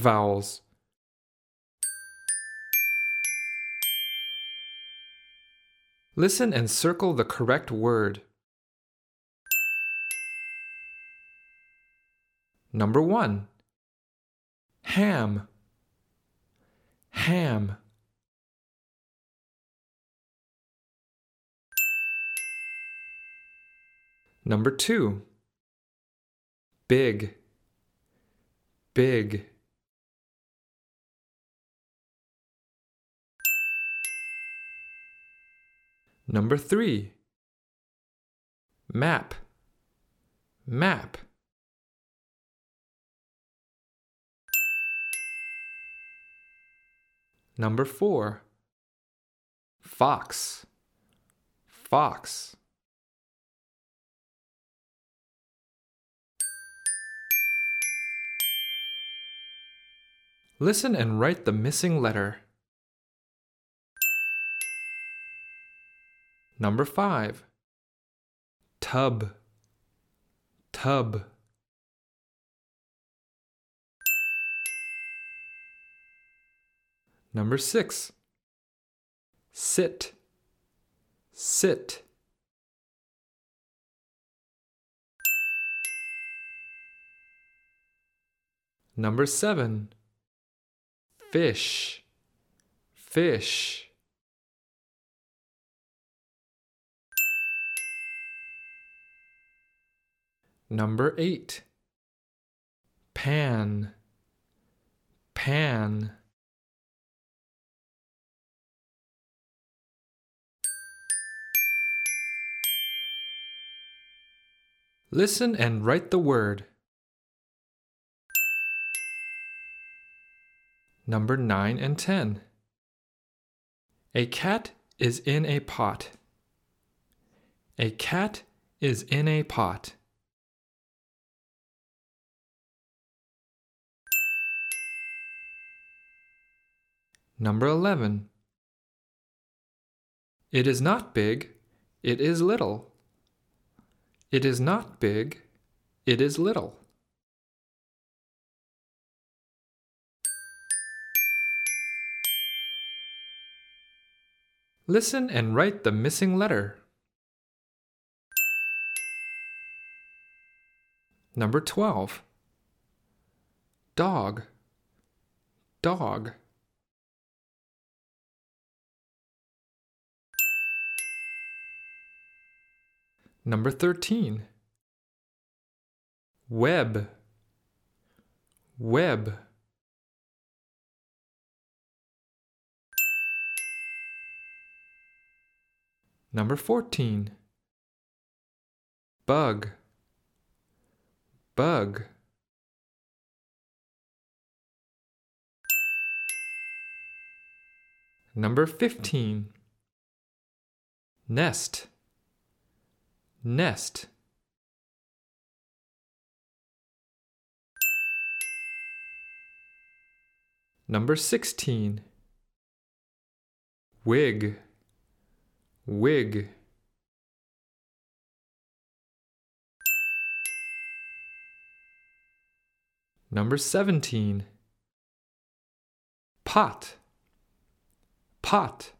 vowels. Listen and circle the correct word. Number 1. Ham. Ham. Number 2. Big. Big. Number 3. Map. Map. Number 4. Fox. Fox. Listen and write the missing letter. Number 5. Tub. Tub. Number 6. Sit. Sit. Number 7. Fish. Fish. Number 8. Pan. Pan. Listen and write the word. Number 9 and 10. A cat is in a pot. A cat is in a pot. Number 11. It is not big, it is little. It is not big, it is little. Listen and write the missing letter. Number 12. Dog. Dog. Number 13. Web. Web. Number 14. Bug. Bug. Number 15. Nest. Nest. Number 16. Wig. Wig. Number 17. Pot. Pot.